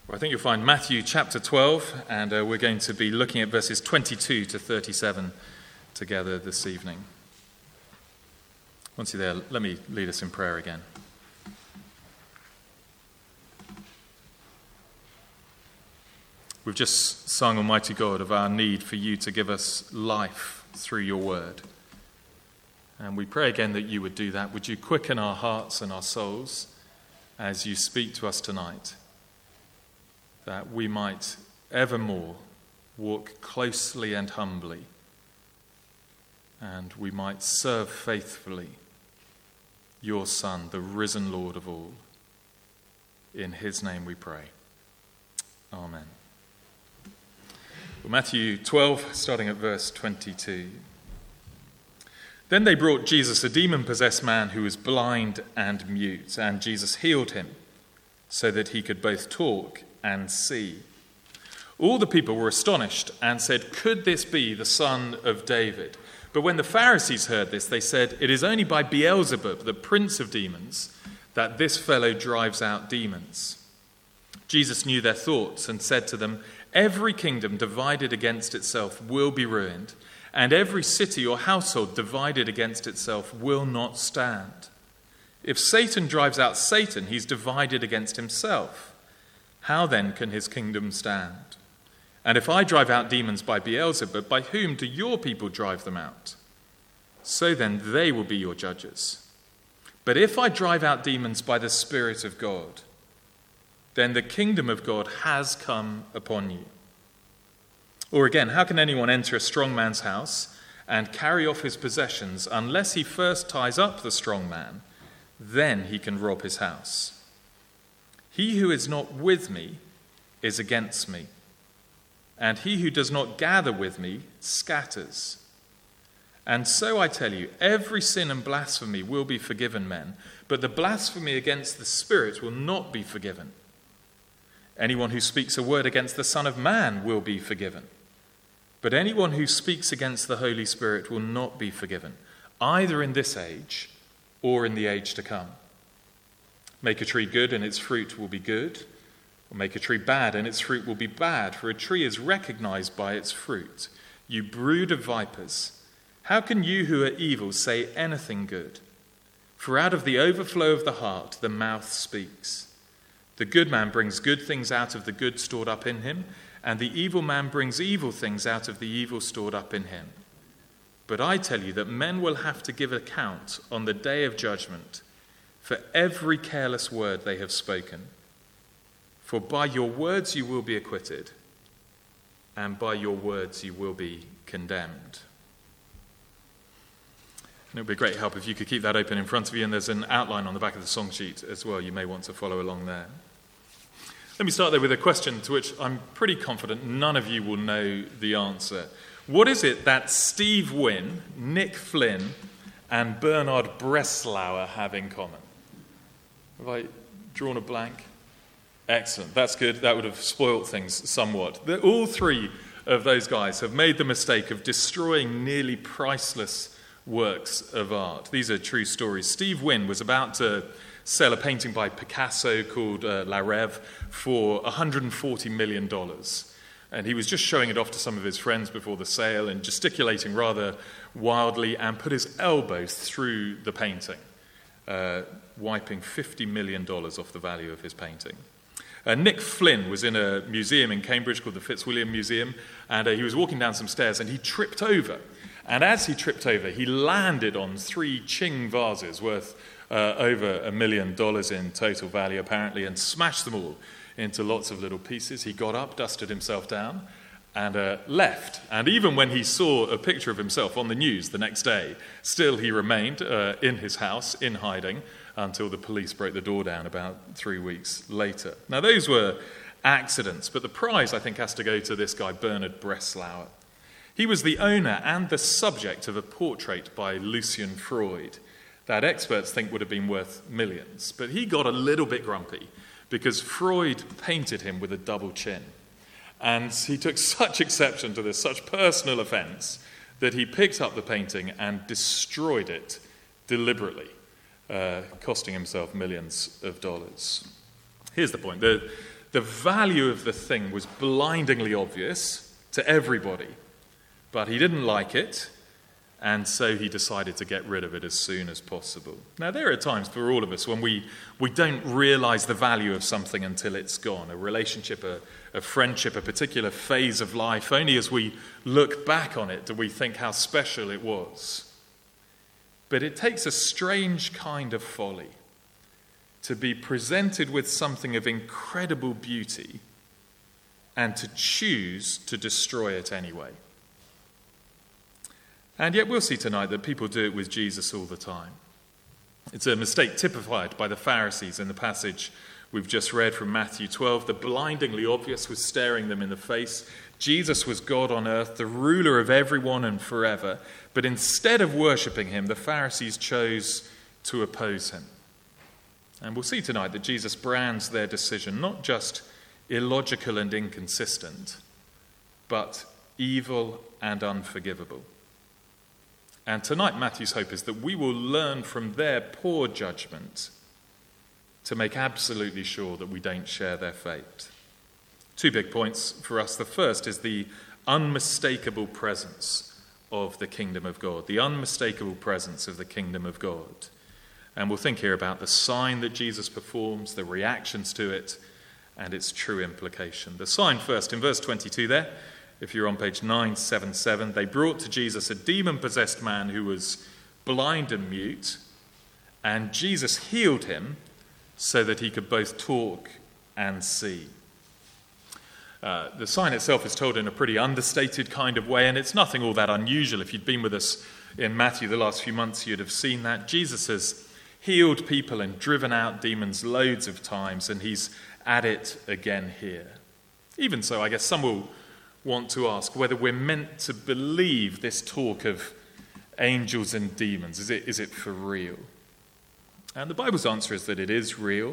Well, I think you'll find Matthew chapter 12, and we're going to be looking at verses 22 to 37 together this evening. Once you're there, let me lead us in prayer again. We've just sung, Almighty God, of our need for you to give us life through your word. And we pray again that you would do that. Would you quicken our hearts and our souls as you speak to us tonight, that we might evermore walk closely and humbly, and we might serve faithfully your Son, the risen Lord of all. In his name we pray. Amen. Well, Matthew 12, starting at verse 22. Then they brought Jesus a demon-possessed man who was blind and mute, and Jesus healed him so that he could both talk and see. All the people were astonished and said, "Could this be the son of David?" But when the Pharisees heard this, they said, "It is only by Beelzebub, the prince of demons, that this fellow drives out demons." Jesus knew their thoughts and said to them, "Every kingdom divided against itself will be ruined, and every city or household divided against itself will not stand. If Satan drives out Satan, he's divided against himself. How then can his kingdom stand? And if I drive out demons by Beelzebub, by whom do your people drive them out? So then they will be your judges. But if I drive out demons by the Spirit of God, then the kingdom of God has come upon you. Or again, how can anyone enter a strong man's house and carry off his possessions unless he first ties up the strong man? Then he can rob his house. He who is not with me is against me, and he who does not gather with me scatters. And so I tell you, every sin and blasphemy will be forgiven men, but the blasphemy against the Spirit will not be forgiven. Anyone who speaks a word against the Son of Man will be forgiven, but anyone who speaks against the Holy Spirit will not be forgiven, either in this age or in the age to come. Make a tree good and its fruit will be good, or make a tree bad and its fruit will be bad, for a tree is recognized by its fruit. You brood of vipers, how can you who are evil say anything good? For out of the overflow of the heart the mouth speaks. The good man brings good things out of the good stored up in him, and the evil man brings evil things out of the evil stored up in him. But I tell you that men will have to give account on the day of judgment for every careless word they have spoken. For by your words you will be acquitted, and by your words you will be condemned. And it would be a great help if you could keep that open in front of you, and there's an outline on the back of the song sheet as well. You may want to follow along there. Let me start there with a question to which I'm pretty confident none of you will know the answer. What is it that Steve Wynn, Nick Flynn, and Bernard Breslauer have in common? Have I drawn a blank? Excellent, that's good. That would have spoiled things somewhat. All three of those guys have made the mistake of destroying nearly priceless works of art. These are true stories. Steve Wynn was about to sell a painting by Picasso called La Rêve for $140 million. And he was just showing it off to some of his friends before the sale and gesticulating rather wildly, and put his elbow through the painting, wiping $50 million off the value of his painting. Nick Flynn was in a museum in Cambridge called the Fitzwilliam Museum, and he was walking down some stairs and he tripped over. And as he tripped over, he landed on 3 Qing vases worth over $1 million in total value, apparently, and smashed them all into lots of little pieces. He got up, dusted himself down, and left. And even when he saw a picture of himself on the news the next day, still he remained in his house, in hiding, until the police broke the door down about 3 weeks later. Now, those were accidents, but the prize, I think, has to go to this guy, Bernard Breslauer. He was the owner and the subject of a portrait by Lucian Freud that experts think would have been worth millions. But he got a little bit grumpy because Freud painted him with a double chin. And he took such exception to this, such personal offense, that he picked up the painting and destroyed it deliberately, costing himself millions of dollars. Here's the point. The value of the thing was blindingly obvious to everybody, but he didn't like it, and so he decided to get rid of it as soon as possible. Now, there are times for all of us when we don't realize the value of something until it's gone, a relationship, a friendship, a particular phase of life. Only as we look back on it do we think how special it was. But it takes a strange kind of folly to be presented with something of incredible beauty and to choose to destroy it anyway. And yet we'll see tonight that people do it with Jesus all the time. It's a mistake typified by the Pharisees in the passage we've just read from Matthew 12. The blindingly obvious was staring them in the face. Jesus was God on earth, the ruler of everyone and forever. But instead of worshipping him, the Pharisees chose to oppose him. And we'll see tonight that Jesus brands their decision not just illogical and inconsistent, but evil and unforgivable. And tonight, Matthew's hope is that we will learn from their poor judgment to make absolutely sure that we don't share their fate. 2 big points for us. The first is the unmistakable presence of the kingdom of God, the unmistakable presence of the kingdom of God. And we'll think here about the sign that Jesus performs, the reactions to it, and its true implication. The sign first, in verse 22 there, if you're on page 977, they brought to Jesus a demon-possessed man who was blind and mute, and Jesus healed him so that he could both talk and see. The sign itself is told in a pretty understated kind of way, and it's nothing all that unusual. If you'd been with us in Matthew the last few months, you'd have seen that. Jesus has healed people and driven out demons loads of times, and he's at it again here. Even so, I guess some will want to ask whether we're meant to believe this talk of angels and demons. Is it for real? And the Bible's answer is that it is real.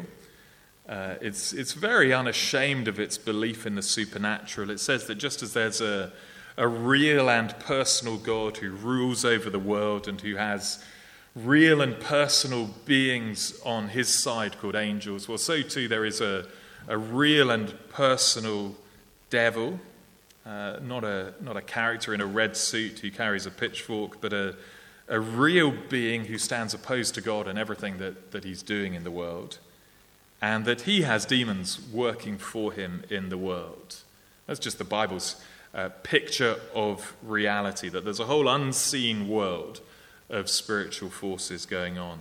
It's very unashamed of its belief in the supernatural. It says that just as there's a real and personal God who rules over the world and who has real and personal beings on his side called angels, well, so too there is a real and personal devil, not a character in a red suit who carries a pitchfork, but a real being who stands opposed to God and everything that he's doing in the world, and that he has demons working for him in the world. That's just the Bible's picture of reality, that there's a whole unseen world of spiritual forces going on.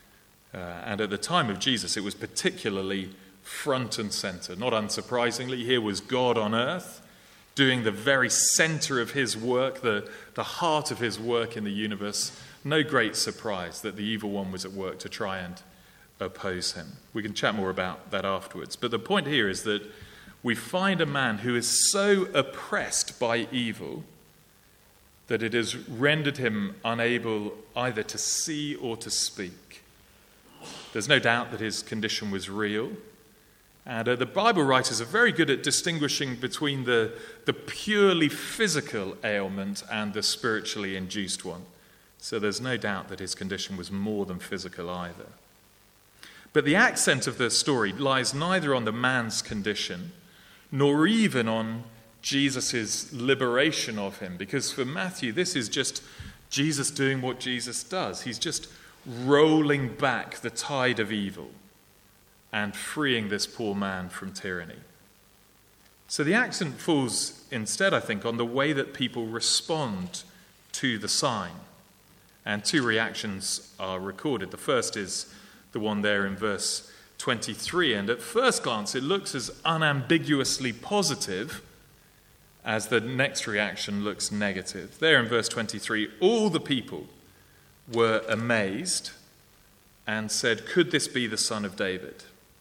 And at the time of Jesus, it was particularly front and center. Not unsurprisingly, here was God on earth, doing the very center of his work, the heart of his work in the universe. No great surprise that the evil one was at work to try and oppose him. We can chat more about that afterwards. But the point here is that we find a man who is so oppressed by evil that it has rendered him unable either to see or to speak. There's no doubt that his condition was real. And the Bible writers are very good at distinguishing between the purely physical ailment and the spiritually induced one. So there's no doubt that his condition was more than physical either. But the accent of the story lies neither on the man's condition nor even on Jesus' liberation of him, because for Matthew, this is just Jesus doing what Jesus does. He's just rolling back the tide of evil and freeing this poor man from tyranny. So the accent falls instead, I think, on the way that people respond to the sign. And two reactions are recorded. The first is the one there in verse 23. And at first glance, it looks as unambiguously positive as the next reaction looks negative. There in verse 23, all the people were amazed and said, "Could this be the Son of David?"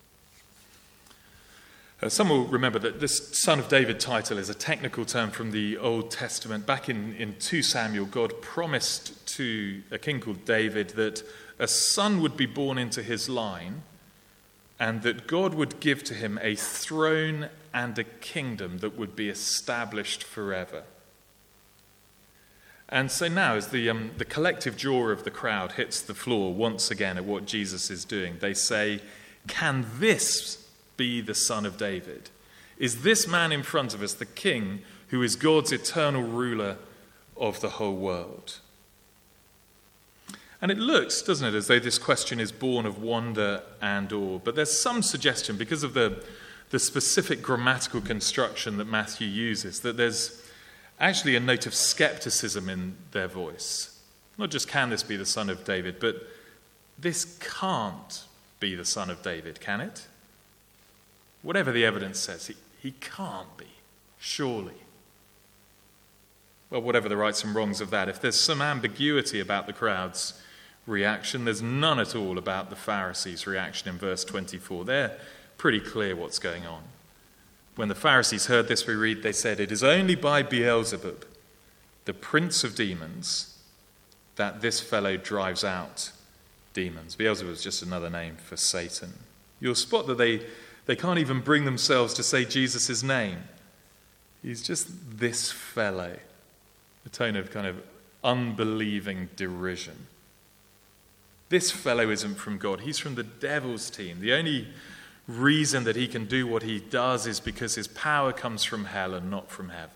Some will remember that this Son of David title is a technical term from the Old Testament. Back in 2 Samuel, God promised to a king called David that a son would be born into his line and that God would give to him a throne and a kingdom that would be established forever. And so now, as the collective jaw of the crowd hits the floor once again at what Jesus is doing, they say, "Can this be the Son of David? Is this man in front of us the king who is God's eternal ruler of the whole world? And it looks, doesn't it, as though this question is born of wonder and awe. But there's some suggestion, because of the specific grammatical construction that Matthew uses, that there's actually a note of skepticism in their voice. Not just can this be the Son of David, but this can't be the Son of David, can it? Whatever the evidence says, he can't be, surely. Well, whatever the rights and wrongs of that, if there's some ambiguity about the crowd's reaction, there's none at all about the Pharisees' reaction in verse 24. They're pretty clear what's going on. When the Pharisees heard this, we read, they said, "It is only by Beelzebub, the prince of demons, that this fellow drives out demons." Beelzebub is just another name for Satan. You'll spot that they can't even bring themselves to say Jesus' name. He's just this fellow. A tone of kind of unbelieving derision. This fellow isn't from God. He's from the devil's team. The only reason that he can do what he does is because his power comes from hell and not from heaven.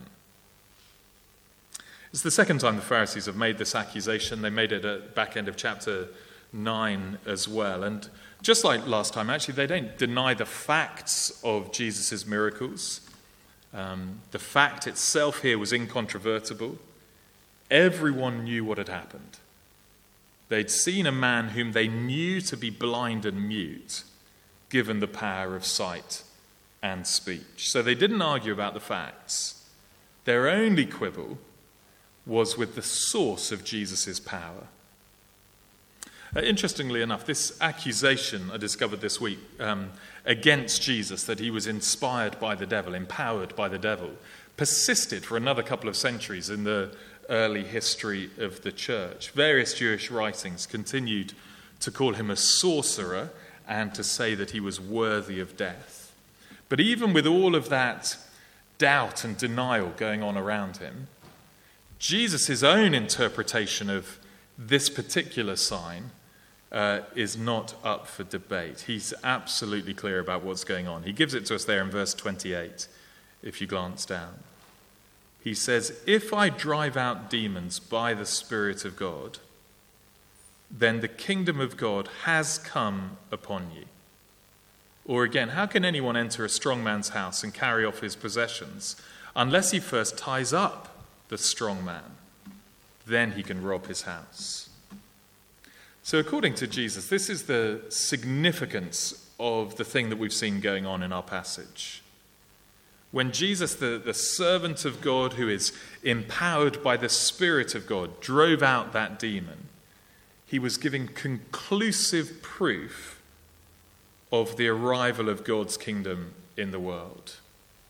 It's the second time the Pharisees have made this accusation. They made it at the back end of chapter 9 as well. And just like last time, actually, they don't deny the facts of Jesus' miracles. The fact itself here was incontrovertible. Everyone knew what had happened. They'd seen a man whom they knew to be blind and mute, given the power of sight and speech. So they didn't argue about the facts. Their only quibble was with the source of Jesus' power. Interestingly enough, this accusation I discovered this week against Jesus, that he was inspired by the devil, empowered by the devil, persisted for another couple of centuries in the early history of the church. Various Jewish writings continued to call him a sorcerer and to say that he was worthy of death. But even with all of that doubt and denial going on around him, Jesus' own interpretation of this particular sign is not up for debate. He's absolutely clear about what's going on. He gives it to us there in verse 28, if you glance down. He says, "If I drive out demons by the Spirit of God, then the kingdom of God has come upon you." Or again, how can anyone enter a strong man's house and carry off his possessions unless he first ties up the strong man? Then he can rob his house. So according to Jesus, this is the significance of the thing that we've seen going on in our passage. When Jesus, the servant of God who is empowered by the Spirit of God, drove out that demon, he was giving conclusive proof of the arrival of God's kingdom in the world.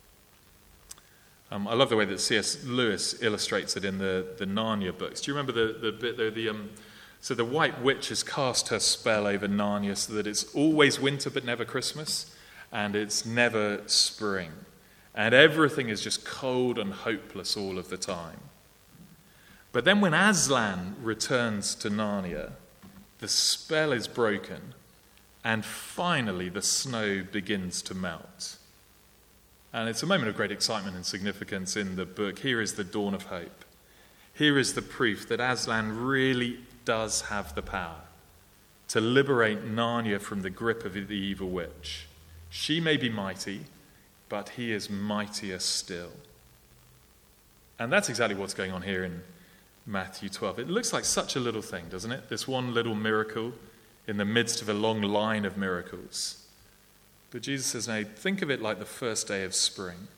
I love the way that C.S. Lewis illustrates it in the Narnia books. Do you remember the bit there? So the White Witch has cast her spell over Narnia so that it's always winter but never Christmas, and it's never spring. And everything is just cold and hopeless all of the time. But then when Aslan returns to Narnia, the spell is broken, and finally the snow begins to melt. And it's a moment of great excitement and significance in the book. Here is the dawn of hope. Here is the proof that Aslan really does have the power to liberate Narnia from the grip of the evil witch. She may be mighty, but he is mightier still. And that's exactly what's going on here in Matthew 12. It looks like such a little thing, doesn't it? This one little miracle in the midst of a long line of miracles. But Jesus says, no, think of it like the first day of spring.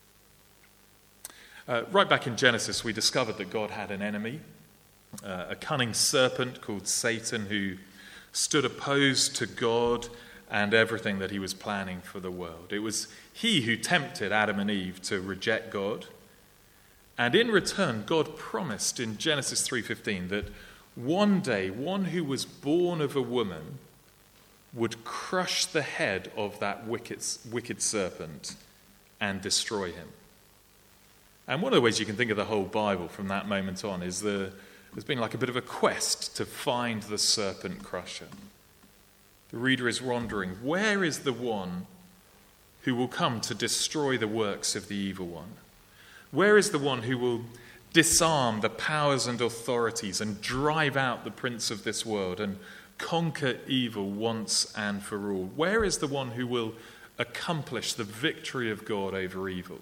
Right back in Genesis, we discovered that God had an enemy, a cunning serpent called Satan, who stood opposed to God and everything that he was planning for the world. It was he who tempted Adam and Eve to reject God. And in return, God promised in Genesis 3:15 that one day, one who was born of a woman would crush the head of that wicked serpent and destroy him. And one of the ways you can think of the whole Bible from that moment on is there's been like a bit of a quest to find the serpent crusher. The reader is wondering, where is the one who will come to destroy the works of the evil one? Where is the one who will disarm the powers and authorities and drive out the prince of this world and conquer evil once and for all? Where is the one who will accomplish the victory of God over evil?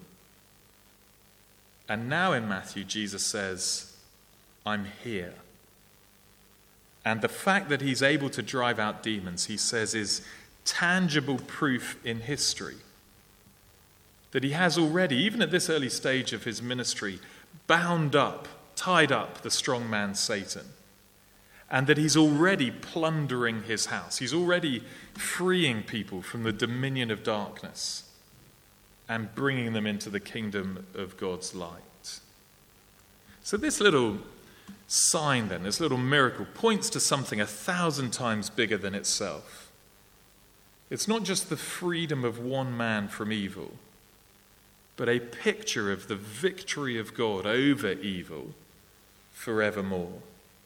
And now in Matthew, Jesus says, I'm here. And the fact that he's able to drive out demons, he says, is tangible proof in history that he has already, even at this early stage of his ministry, bound up, tied up the strong man Satan, and that he's already plundering his house. He's already freeing people from the dominion of darkness and bringing them into the kingdom of God's light. So this little sign then, this little miracle, points to something 1,000 times bigger than itself. It's not just the freedom of one man from evil, but a picture of the victory of God over evil forevermore.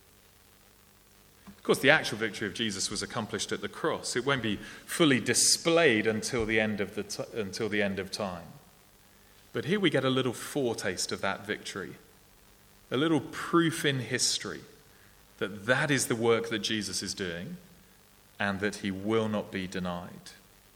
Of course, the actual victory of Jesus was accomplished at the cross. It won't be fully displayed until the end of time. But here we get a little foretaste of that victory, a little proof in history that that is the work that Jesus is doing and that he will not be denied.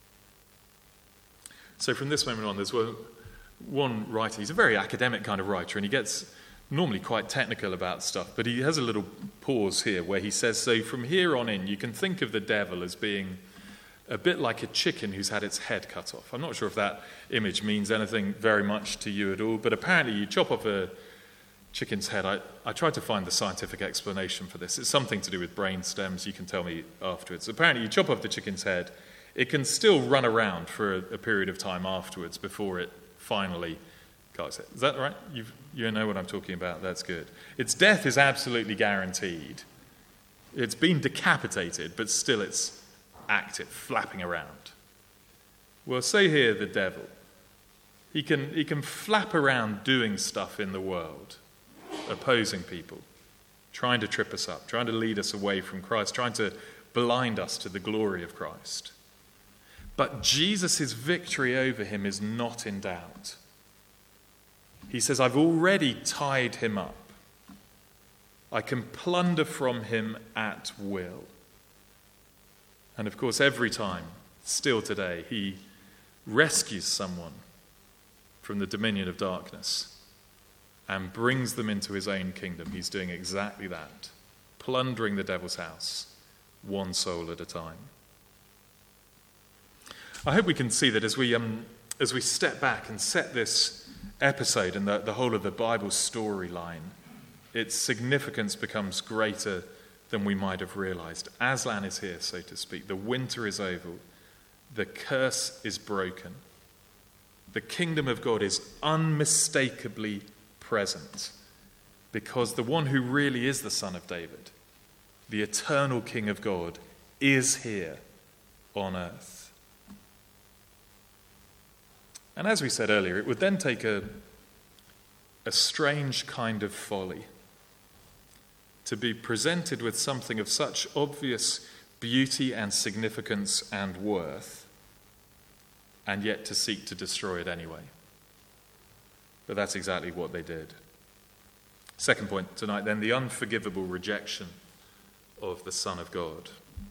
So from this moment on, there's one writer. He's a very academic kind of writer, and he gets normally quite technical about stuff, but he has a little pause here where he says, so from here on in, you can think of the devil as being a bit like a chicken who's had its head cut off. I'm not sure if that image means anything very much to you at all, but apparently you chop off a chicken's head. I tried to find the scientific explanation for this. It's something to do with brain stems. You can tell me afterwards. Apparently you chop off the chicken's head. It can still run around for a period of time afterwards before it finally cuts it. Is that right? You know what I'm talking about. That's good. Its death is absolutely guaranteed. It's been decapitated, but still it's active, flapping around. Well, say here the devil. He can flap around doing stuff in the world, opposing people, trying to trip us up, trying to lead us away from Christ, trying to blind us to the glory of Christ. But Jesus' victory over him is not in doubt. He says, I've already tied him up. I can plunder from him at will. And of course, every time, still today, he rescues someone from the dominion of darkness and brings them into his own kingdom. He's doing exactly that, plundering the devil's house, one soul at a time. I hope we can see that as we step back and set this episode and the whole of the Bible storyline, its significance becomes greater than we might have realized. Aslan is here, so to speak. The winter is over. The curse is broken. The kingdom of God is unmistakably present because the one who really is the Son of David, the eternal King of God, is here on earth. And as we said earlier, it would then take a strange kind of folly to be presented with something of such obvious beauty and significance and worth, and yet to seek to destroy it anyway. But that's exactly what they did. Second point tonight, then, the unforgivable rejection of the Son of God.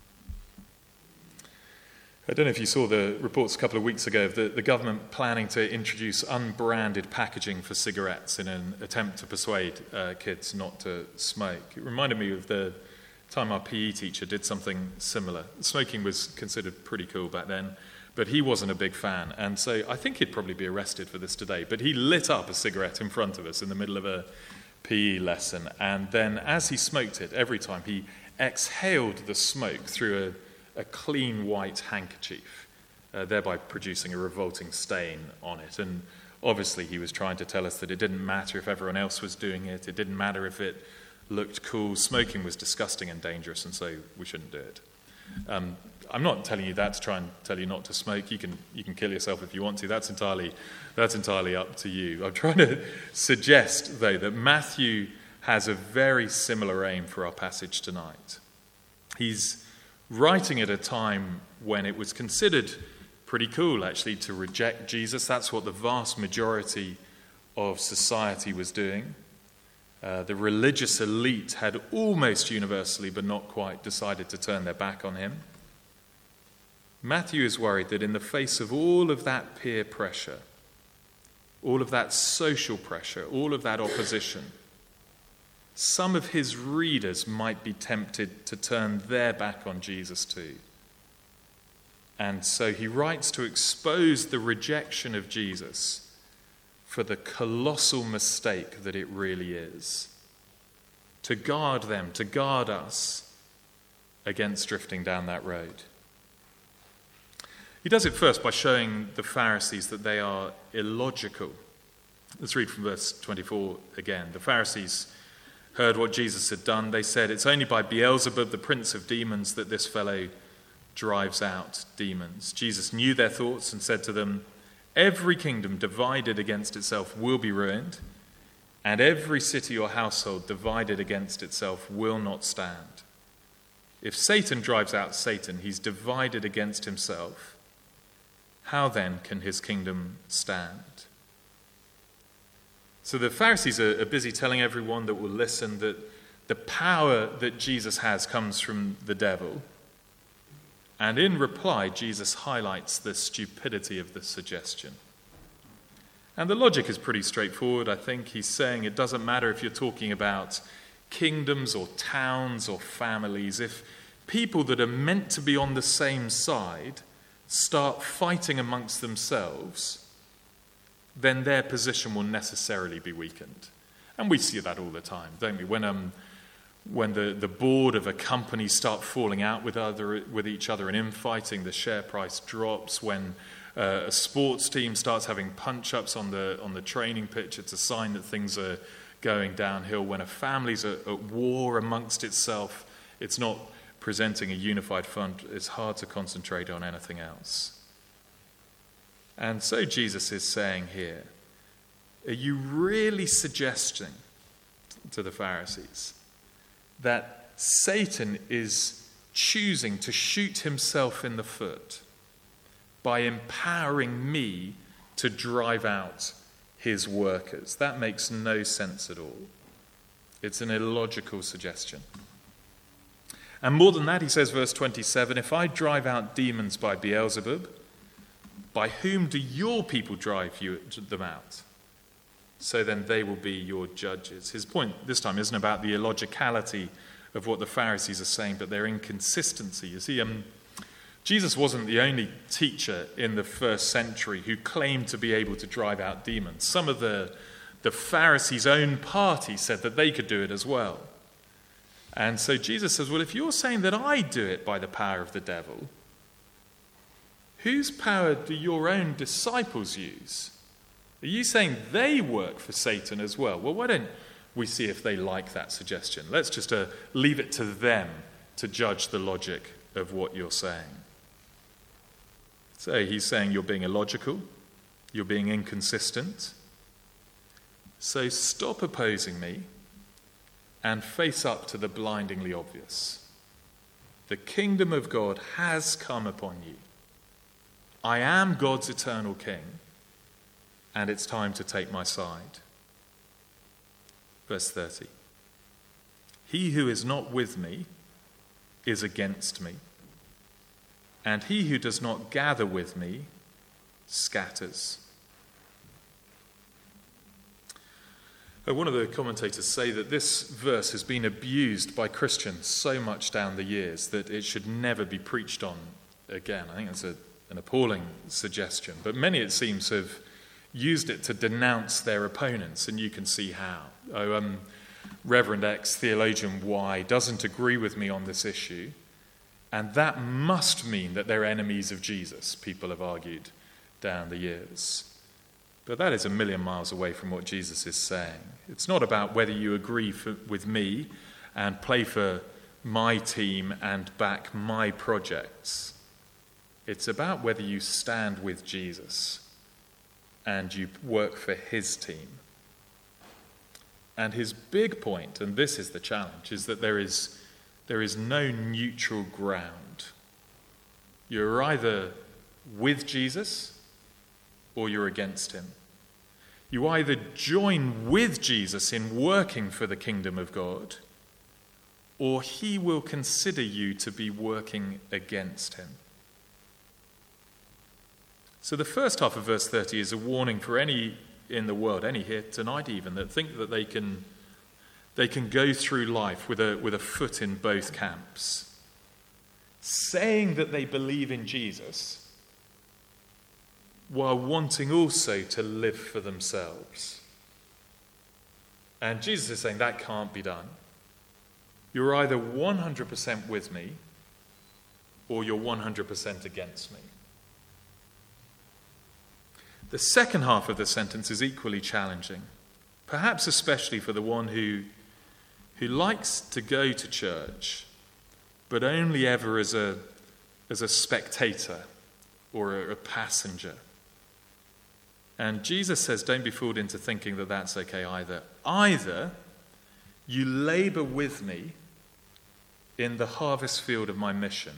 I don't know if you saw the reports a couple of weeks ago of the government planning to introduce unbranded packaging for cigarettes in an attempt to persuade kids not to smoke. It reminded me of the time our PE teacher did something similar. Smoking was considered pretty cool back then, but he wasn't a big fan. And so I think he'd probably be arrested for this today. But he lit up a cigarette in front of us in the middle of a PE lesson. And then as he smoked it, every time he exhaled the smoke through a clean white handkerchief, thereby producing a revolting stain on it. And obviously he was trying to tell us that it didn't matter if everyone else was doing it. It didn't matter if it looked cool. Smoking was disgusting and dangerous, and so we shouldn't do it. I'm not telling you that to try and tell you not to smoke. You can kill yourself if you want to. That's entirely up to you. I'm trying to suggest, though, that Matthew has a very similar aim for our passage tonight. He's writing at a time when it was considered pretty cool, actually, to reject Jesus. That's what the vast majority of society was doing. The religious elite had almost universally, but not quite, decided to turn their back on him. Matthew is worried that in the face of all of that peer pressure, all of that social pressure, all of that opposition, some of his readers might be tempted to turn their back on Jesus too. And so he writes to expose the rejection of Jesus for the colossal mistake that it really is, to guard them, to guard us against drifting down that road. He does it first by showing the Pharisees that they are illogical. Let's read from verse 24 again. The Pharisees heard what Jesus had done. They said, "It's only by Beelzebub, the prince of demons, that this fellow drives out demons." Jesus knew their thoughts and said to them, "Every kingdom divided against itself will be ruined, and every city or household divided against itself will not stand. If Satan drives out Satan, he's divided against himself. How then can his kingdom stand?" So the Pharisees are busy telling everyone that will listen that the power that Jesus has comes from the devil. And in reply, Jesus highlights the stupidity of the suggestion. And the logic is pretty straightforward, I think. He's saying it doesn't matter if you're talking about kingdoms or towns or families. If people that are meant to be on the same side start fighting amongst themselves, then their position will necessarily be weakened. And we see that all the time, don't we? When the board of a company start falling out with each other and infighting, the share price drops. When a sports team starts having punch-ups on the training pitch, it's a sign that things are going downhill. When a family's at war amongst itself, it's not presenting a unified front. It's hard to concentrate on anything else. And so Jesus is saying here, are you really suggesting to the Pharisees that Satan is choosing to shoot himself in the foot by empowering me to drive out his workers? That makes no sense at all. It's an illogical suggestion. And more than that, he says, verse 27, "If I drive out demons by Beelzebub, by whom do your people drive them out? So then they will be your judges." His point this time isn't about the illogicality of what the Pharisees are saying, but their inconsistency. You see, Jesus wasn't the only teacher in the first century who claimed to be able to drive out demons. Some of the Pharisees' own party said that they could do it as well. And so Jesus says, well, if you're saying that I do it by the power of the devil, whose power do your own disciples use? Are you saying they work for Satan as well? Well, why don't we see if they like that suggestion? Let's just leave it to them to judge the logic of what you're saying. So he's saying you're being illogical, you're being inconsistent. So stop opposing me and face up to the blindingly obvious. The kingdom of God has come upon you. I am God's eternal king, and it's time to take my side. Verse 30. He who is not with me is against me, and he who does not gather with me scatters. One of the commentators say that this verse has been abused by Christians so much down the years that it should never be preached on again. I think that's an appalling suggestion. But many, it seems, have used it to denounce their opponents, and you can see how. Reverend X, theologian Y, doesn't agree with me on this issue, and that must mean that they're enemies of Jesus, people have argued down the years. But that is a million miles away from what Jesus is saying. It's not about whether you agree with me and play for my team and back my projects. It's about whether you stand with Jesus and you work for his team. And his big point, and this is the challenge, is that there is no neutral ground. You're either with Jesus or you're against him. You either join with Jesus in working for the kingdom of God, or he will consider you to be working against him. So the first half of verse 30 is a warning for any in the world, any here tonight even, that think that they can go through life with a foot in both camps, saying that they believe in Jesus while wanting also to live for themselves. And Jesus is saying that can't be done. You're either 100% with me or you're 100% against me. The second half of the sentence is equally challenging, perhaps especially for the one who likes to go to church, but only ever as a spectator or a passenger. And Jesus says, don't be fooled into thinking that that's okay either. Either you labor with me in the harvest field of my mission,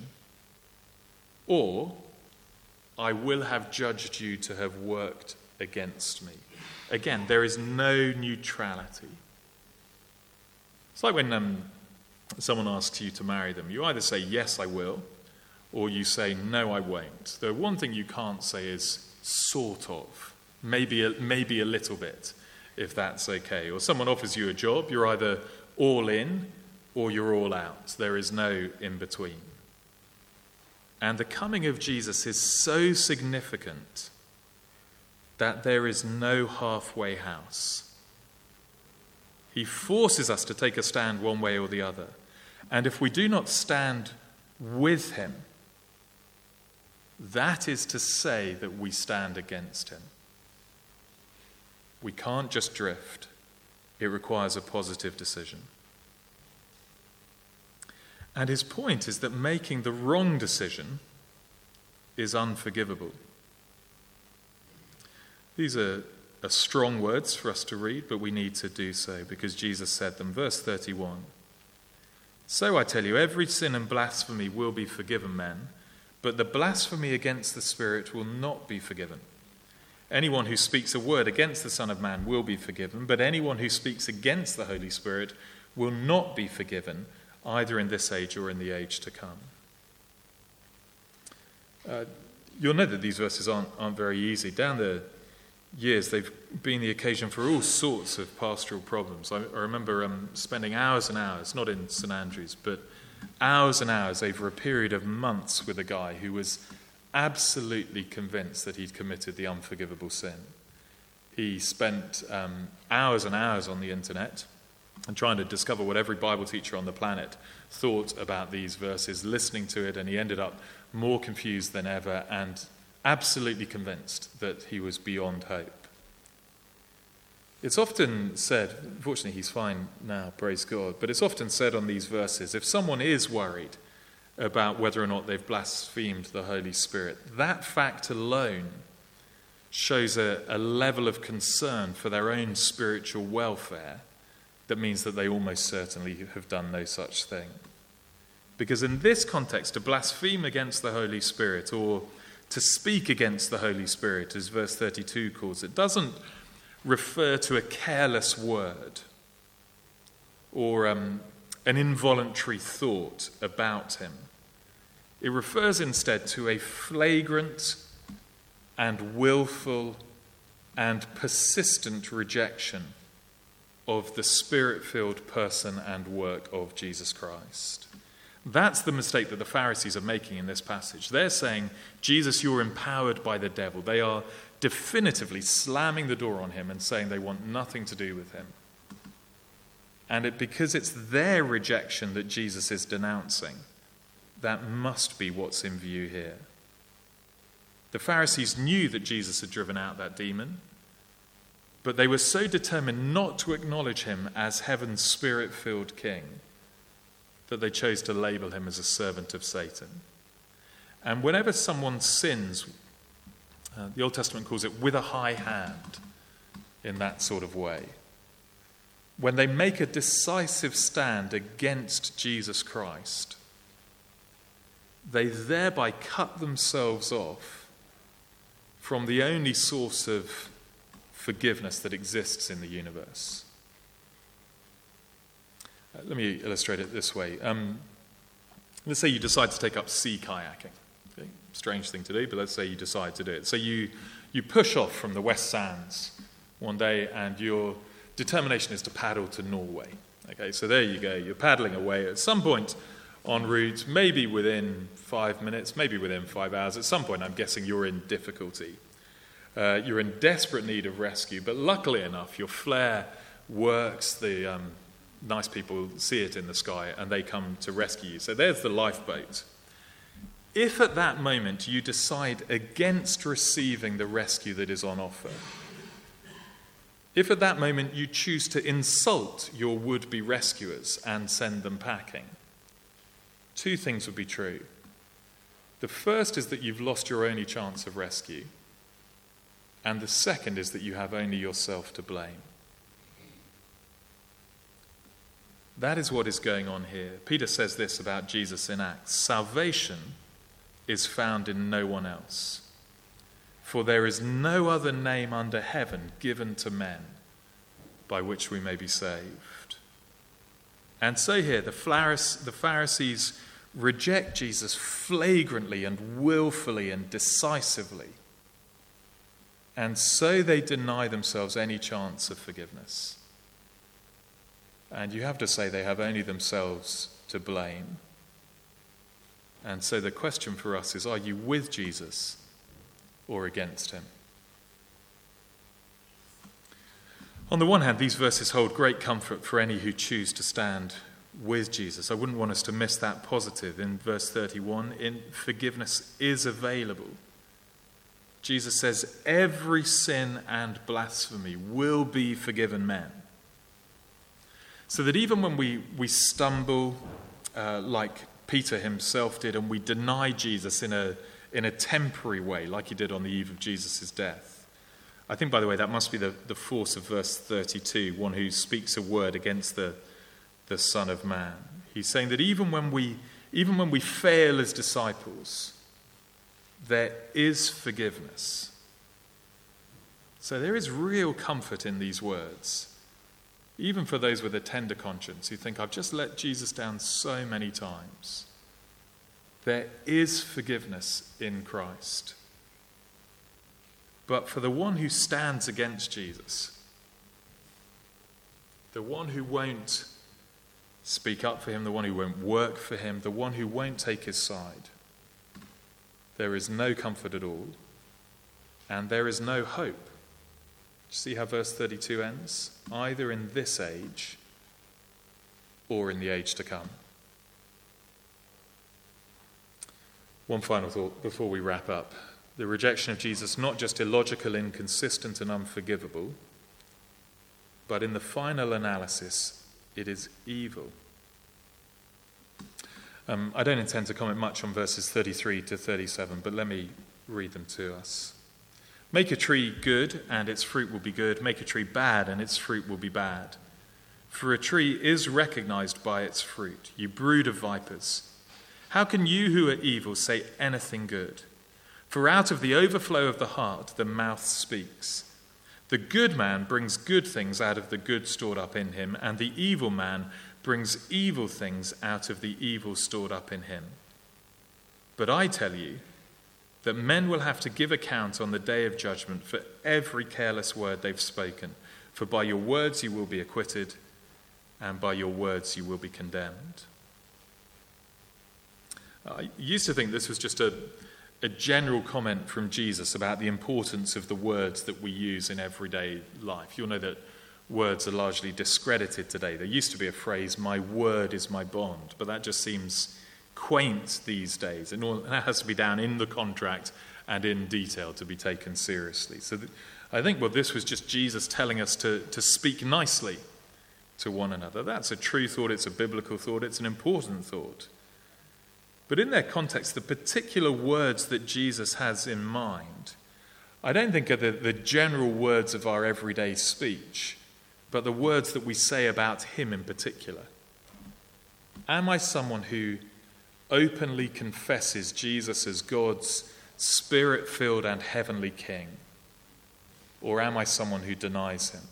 or I will have judged you to have worked against me. Again, there is no neutrality. It's like when someone asks you to marry them. You either say, yes, I will, or you say, no, I won't. The one thing you can't say is sort of. Maybe a little bit, if that's okay. Or someone offers you a job, you're either all in or you're all out. There is no in between. And the coming of Jesus is so significant that there is no halfway house. He forces us to take a stand one way or the other. And if we do not stand with him, that is to say that we stand against him. We can't just drift. It requires a positive decision. And his point is that making the wrong decision is unforgivable. These are strong words for us to read, but we need to do so because Jesus said them. Verse 31. So I tell you, every sin and blasphemy will be forgiven men, but the blasphemy against the Spirit will not be forgiven. Anyone who speaks a word against the Son of Man will be forgiven, but anyone who speaks against the Holy Spirit will not be forgiven, either in this age or in the age to come. You'll know that these verses aren't very easy. Down the years, they've been the occasion for all sorts of pastoral problems. I remember spending hours and hours, not in St Andrews, but hours and hours over a period of months with a guy who was absolutely convinced that he'd committed the unforgivable sin. He spent hours and hours on the internet and trying to discover what every Bible teacher on the planet thought about these verses, listening to it, and he ended up more confused than ever and absolutely convinced that he was beyond hope. It's often said, fortunately he's fine now, praise God, but it's often said on these verses, if someone is worried about whether or not they've blasphemed the Holy Spirit, that fact alone shows a level of concern for their own spiritual welfare that means that they almost certainly have done no such thing. Because in this context, to blaspheme against the Holy Spirit, or to speak against the Holy Spirit, as verse 32 calls it, doesn't refer to a careless word or an involuntary thought about him. It refers instead to a flagrant and willful and persistent rejection of the Spirit-filled person and work of Jesus Christ. That's the mistake that the Pharisees are making in this passage. They're saying, Jesus, you're empowered by the devil. They are definitively slamming the door on him and saying they want nothing to do with him. And because it's their rejection that Jesus is denouncing, that must be what's in view here. The Pharisees knew that Jesus had driven out that demon, but they were so determined not to acknowledge him as heaven's Spirit-filled king that they chose to label him as a servant of Satan. And whenever someone sins, the Old Testament calls it with a high hand in that sort of way. When they make a decisive stand against Jesus Christ, they thereby cut themselves off from the only source of forgiveness that exists in the universe. Let me illustrate it this way. Let's say you decide to take up sea kayaking. Okay? Strange thing to do, but let's say you decide to do it. So you push off from the West Sands one day, and your determination is to paddle to Norway. Okay, so there you go. You're paddling away. At some point en route, maybe within 5 minutes, maybe within 5 hours, at some point I'm guessing you're in difficulty. You're in desperate need of rescue, but luckily enough, your flare works. The nice people see it in the sky, and they come to rescue you. So there's the lifeboat. If at that moment you decide against receiving the rescue that is on offer, if at that moment you choose to insult your would-be rescuers and send them packing, two things would be true. The first is that you've lost your only chance of rescue, and the second is that you have only yourself to blame. That is what is going on here. Peter says this about Jesus in Acts: salvation is found in no one else. For there is no other name under heaven given to men by which we may be saved. And so here, the Pharisees reject Jesus flagrantly and willfully and decisively. And so they deny themselves any chance of forgiveness. And you have to say they have only themselves to blame. And so the question for us is, are you with Jesus or against him? On the one hand, these verses hold great comfort for any who choose to stand with Jesus. I wouldn't want us to miss that positive. In verse 31, forgiveness is available. Jesus says every sin and blasphemy will be forgiven men. So that even when we stumble, like Peter himself did, and we deny Jesus in a temporary way, like he did on the eve of Jesus' death. I think, by the way, that must be the force of verse 32, one who speaks a word against the Son of Man. He's saying that even when we fail as disciples, there is forgiveness. So there is real comfort in these words. Even for those with a tender conscience who think, I've just let Jesus down so many times. There is forgiveness in Christ. But for the one who stands against Jesus, the one who won't speak up for him, the one who won't work for him, the one who won't take his side, there is no comfort at all, and there is no hope. See how verse 32 ends? Either in this age or in the age to come. One final thought before we wrap up. The rejection of Jesus, not just illogical, inconsistent, and unforgivable, but in the final analysis, it is evil. I don't intend to comment much on verses 33 to 37, but let me read them to us. Make a tree good, and its fruit will be good. Make a tree bad, and its fruit will be bad. For a tree is recognized by its fruit. You brood of vipers. How can you who are evil say anything good? For out of the overflow of the heart, the mouth speaks. The good man brings good things out of the good stored up in him, and the evil man brings evil things out of the evil stored up in him. But I tell you that men will have to give account on the day of judgment for every careless word they've spoken. For by your words you will be acquitted, and by your words you will be condemned. I used to think this was just a general comment from Jesus about the importance of the words that we use in everyday life. You'll know that words are largely discredited today. There used to be a phrase, my word is my bond, but that just seems quaint these days, and that has to be down in the contract and in detail to be taken seriously. So I think, this was just Jesus telling us to speak nicely to one another. That's a true thought, it's a biblical thought, it's an important thought. But in their context, the particular words that Jesus has in mind, I don't think are the general words of our everyday speech, but the words that we say about him in particular. Am I someone who openly confesses Jesus as God's Spirit-filled and heavenly King? Or am I someone who denies him?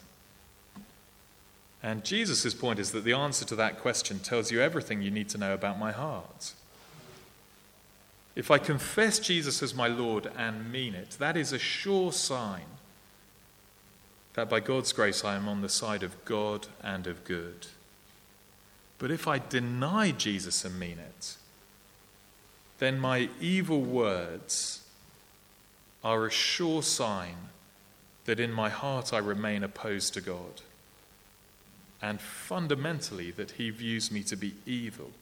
And Jesus' point is that the answer to that question tells you everything you need to know about my heart. If I confess Jesus as my Lord and mean it, that is a sure sign that by God's grace I am on the side of God and of good. But if I deny Jesus and mean it, then my evil words are a sure sign that in my heart I remain opposed to God, and fundamentally that he views me to be evil.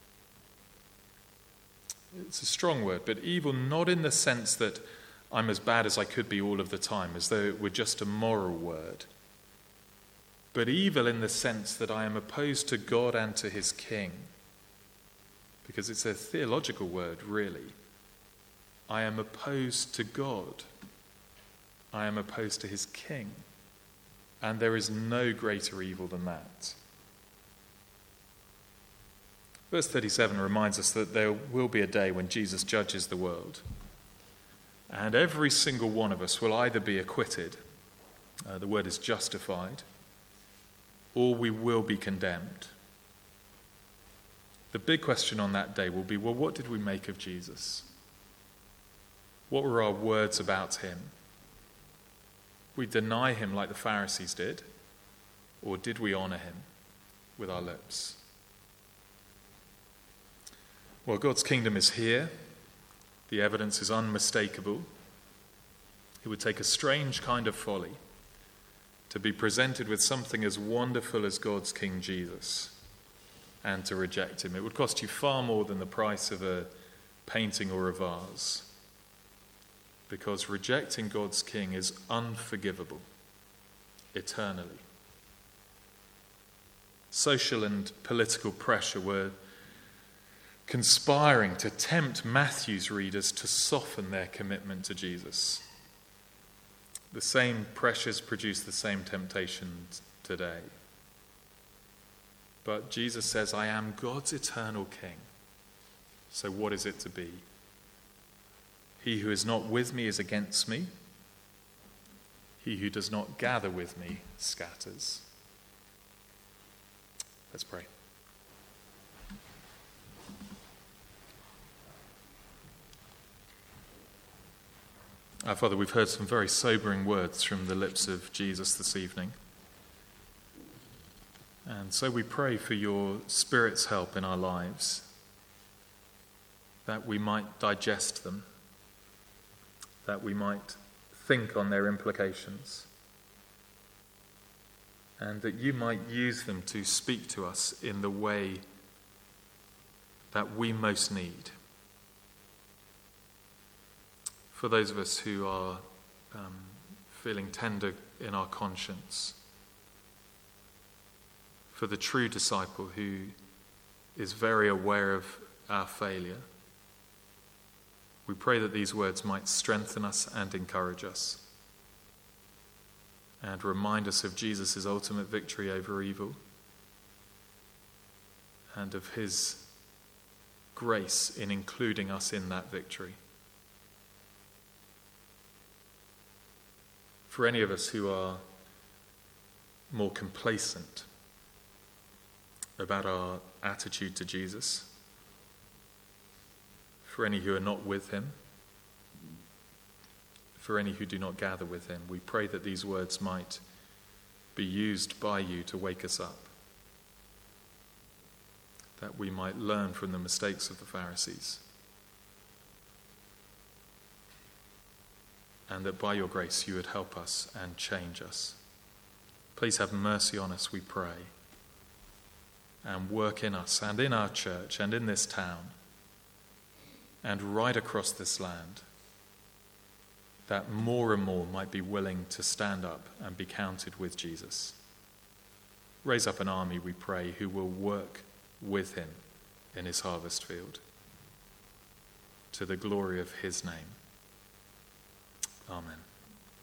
It's a strong word, but evil not in the sense that I'm as bad as I could be all of the time, as though it were just a moral word, but evil in the sense that I am opposed to God and to his King, because it's a theological word, really. I am opposed to God. I am opposed to his King. And there is no greater evil than that. Verse 37 reminds us that there will be a day when Jesus judges the world. And every single one of us will either be acquitted, the word is justified, or we will be condemned. The big question on that day will be, well, what did we make of Jesus? What were our words about him? We deny him like the Pharisees did, or did we honor him with our lips? Well, God's kingdom is here. The evidence is unmistakable. It would take a strange kind of folly to be presented with something as wonderful as God's King Jesus and to reject him. It would cost you far more than the price of a painting or a vase, because rejecting God's King is unforgivable eternally. Social and political pressure were conspiring to tempt Matthew's readers to soften their commitment to Jesus. The same pressures produce the same temptations today. But Jesus says, I am God's eternal King. So what is it to be? He who is not with me is against me. He who does not gather with me scatters. Let's pray. Our Father, we've heard some very sobering words from the lips of Jesus this evening. And so we pray for your Spirit's help in our lives, that we might digest them, that we might think on their implications, and that you might use them to speak to us in the way that we most need. For those of us who are feeling tender in our conscience, for the true disciple who is very aware of our failure, we pray that these words might strengthen us and encourage us and remind us of Jesus' ultimate victory over evil and of his grace in including us in that victory. For any of us who are more complacent about our attitude to Jesus, for any who are not with him, for any who do not gather with him, we pray that these words might be used by you to wake us up, that we might learn from the mistakes of the Pharisees, and that by your grace you would help us and change us. Please have mercy on us, we pray, and work in us and in our church and in this town and right across this land, that more and more might be willing to stand up and be counted with Jesus. Raise up an army, we pray, who will work with him in his harvest field, to the glory of his name. Amen.